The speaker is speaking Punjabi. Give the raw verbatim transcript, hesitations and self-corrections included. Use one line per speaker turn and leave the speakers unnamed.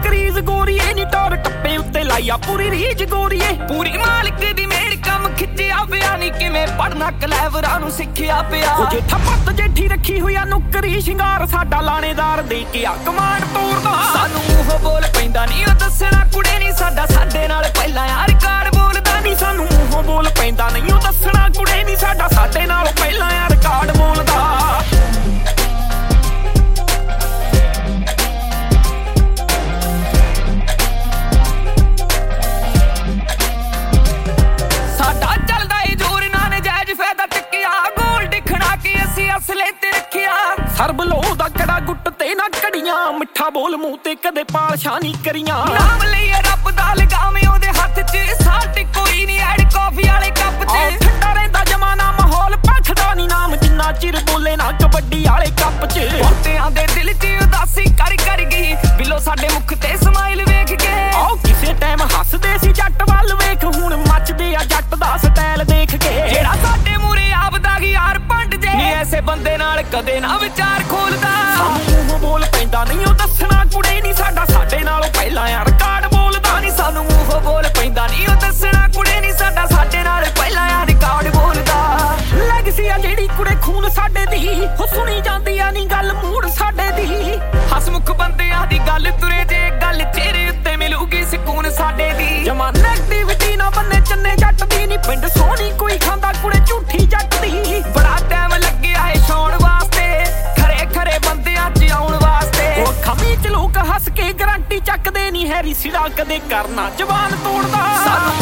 ਕਰੀਜ਼ ਗੋਰੀਏ ਨੀ ਟੌਰ ਟੱਪੇ ਉੱਤੇ ਲਾਈਆ ਪੂਰੀ ਰੀਜ ਗੋਰੀਏ ਪੂਰੀ ਮਾਲਕ ਦੀ ਮੇੜ ਕੰਮ ਖਿੱਚਿਆ ਪਿਆ ਨੀ ਕਿਵੇਂ ਪੜਨਾ ਕਲੈਵਰਾਂ ਨੂੰ ਸਿੱਖਿਆ ਪਿਆ ਉਹ ਜੇਠਾ ਪੱਤ ਜੇਠੀ ਰੱਖੀ ਹੋਇਆ ਨੁਕਰੀ ਸ਼ਿੰਗਾਰ ਸਾਡਾ ਲਾਣੇਦਾਰ ਦੇ ਕੇ ਆ ਕਮਾਂਡ ਤੋੜਦਾ ਸਾਨੂੰ ਉਹ ਬੋਲ ਪੈਂਦਾ ਨੀ ਉਹ ਦੱਸਣਾ ਕੁੜੇ ਨੀ ਸਾਡਾ ਸਾਡੇ ਨਾਲ ਪਹਿਲਾਂ ਯਾਰ ਕਾਰਡ ਬੋਲਦਾ ਨੀ ਸਾਨੂੰ ਉਹ ਬੋਲ ਪੈਂਦਾ ਨਹੀਂ ਉਹ ਦੱਸਣਾ ਕੁੜੇ ਨੀ ਸਾਡਾ ਸਾਡੇ ਨਾਲ ਪਹਿਲਾਂ ਯਾਰ ਕਾਰਡ ਬੋਲਦਾ ਸਰਬ ਲੋ ਦਾ ਕੜਾ ਗੁੱਟ ਤੇ ਨਾ ਕੜੀਆਂ ਮਿੱਠਾ ਬੋਲ ਮੂੰਹ ਤੇ ਕਦੇ ਪਾਲਸ਼ਾ ਨਹੀਂ ਕਰੀਆਂ ਨਾਮ ਲਈਏ ਰੱਬ ਦਾ ਲਗਾਵੇਂ ਉਹਦੇ ਹੱਥ 'ਚ ਸਾਡੀ ਕੋਈ ਨਹੀਂ ਐਡ ਕਾਫੀ ਵਾਲੇ ਕੱਪ 'ਚ ਠੰਡਾ ਰਹਿੰਦਾ ਜਮਾਨਾ ਮਾਹੌਲ ਭਖਦਾ ਨਹੀਂ ਨਾਮ ਜਿੰਨਾ ਚਿਰ ਬੋਲੇ ਨਾ ਕਬੱਡੀ ਵਾਲੇ ਕੱਪ 'ਚ ਬਹੁਤਿਆਂ ਦੇ ਦਿਲ 'ਚ ਉਦਾਸੀ ਕਰ ਕਰ ਗਈ ਬਿੱਲੋ ਸਾਡੇ ਮੁਖ ਤੇ ਸਮਾਈਲ ਵੇਖ ਕੇ ਆਹ ਕਿਸੇ ਟਾਈਮ ਹੱਸਦੇ ਸੀ ਜੱਟ ਵੱਲ ਵੇਖ ਹੁਣ ਮੱਚਦੇ ਆ ਜੱਟ ਦਾ ਸਟਾਈਲ ਦੇਖ ਕੇ ਜਿਹੜਾ ਸਾਡੇ ਮੂਰੇ ਆਪਦਾ ਕੀ ਯਾਰ ਭੰਡ ਜੇ ਨੀ ਐਸੇ ਬੰਦੇ ਨਾਲ ਕਦੇ ਨਾ ਵਿਚਾਰ ਖੋਲਦਾ ਸਾਨੂੰ ਬੋਲ ਪੈਂਦਾ ਨਹੀਂ ਉਹ ਦੱਸਣਾ ਕੁੜੇ ਨਹੀਂ ਸਾਡਾ ਸਾਡੇ ਨਾਲੋਂ ਪਹਿਲਾਂ ਯਾਰ ਕਾਰਡ ਬੋਲਦਾ ਨਹੀਂ ਸਾਨੂੰ ਉਹ ਬੋਲ ਪੈਂਦਾ ਨਹੀਂ ਉਹ ਦੱਸਣਾ ਕੁੜੇ ਨਹੀਂ ਸਾਡਾ ਸਾਡੇ ਨਾਲ ਪਹਿਲਾਂ ਯਾਰ ਕਾਰਡ ਬੋਲਦਾ ਲੈਗਸੀ ਆ ਜਿਹੜੀ ਕੁੜੇ ਖੂਨ ਸਾਡੇ ਦੀ ਉਹ ਸੁਣੀ ਜਾਂਦੀ ਆ ਨਹੀਂ ਗੱਲ ਮੂਡ ਸਾਡੇ ਦੀ ਹਸਮੁਖ ਬੰਦਿਆਂ ਦੀ ਗੱਲ ਤੁਰੇ ਜੇ ਗੱਲ ਚਿਹਰੇ ਉੱਤੇ ਮਿਲੂਗੀ ਸਕੂਨ ਸਾਡੇ ਦੀ ਜਮਾ ਨੈਗੇਟਿਵਿਟੀ ਨਾ ਬੰਨੇ ਚੰਨੇ ਜੱਟ ਦੀ ਨਹੀਂ ਪਿੰਡ ਸੋਹਣੀ ਕੋਈ ਖਾਂਦਾ ਕੁੜੇ ਝੂਠੀ ਜੱਟ ਦੀ ਬੜਾ ਟਾਈਮ ਲੱਗਿਆ ਏ ਛਾਉਣ ਵਾਸਤੇ ਖਰੇ ਖਰੇ ਬੰਦਿਆਂ 'ਚ ਆਉਣ ਵਾਸਤੇ ਉਹ ਖਮੀ 'ਚ ਲੋਕ ਹੱਸ ਕੇ ਗਰੰਟੀ ਚੱਕਦੇ ਨਹੀਂ ਹੈਰੀ ਸਿਰਾ ਕਦੇ ਕਰਨਾ ਜਵਾਨ ਤੋੜਦਾ ਸਾਨੂੰ